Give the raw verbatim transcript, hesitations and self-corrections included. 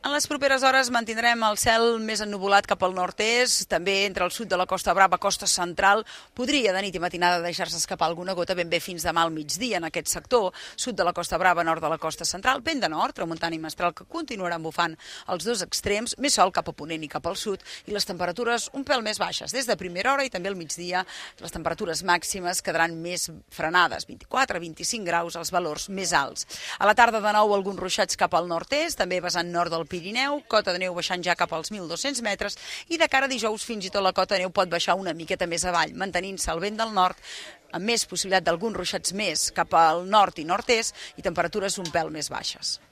En les properes hores mantindrem el cel més ennuvolat cap al nord-est, també entre el sud de la Costa Brava, costa central. Podria de nit i matinada deixar-se escapar alguna gota ben bé fins demà al migdia en aquest sector, sud de la Costa Brava, nord de la costa central, vent de nord, tramuntana i mestral, que continuaran bufant els dos extrems, més sol cap a ponent i cap al sud, i les temperatures un pèl més baixes. Des de primera hora i també al migdia, les temperatures màximes quedaran més frenades, vint-i-quatre a vint-i-cinc graus, els valors més alts. A la tarda de nou alguns ruixats cap al nord-est, també vessant nord del Pirineu, cota de neu baixant ja cap als mil dos-cents metres, i de cara a dijous fins i tot la cota de neu pot baixar una miqueta més avall, mantenint-se el vent del nord, amb més possibilitat d'alguns ruixats més cap al nord i nord-est i temperatures un pèl més baixes.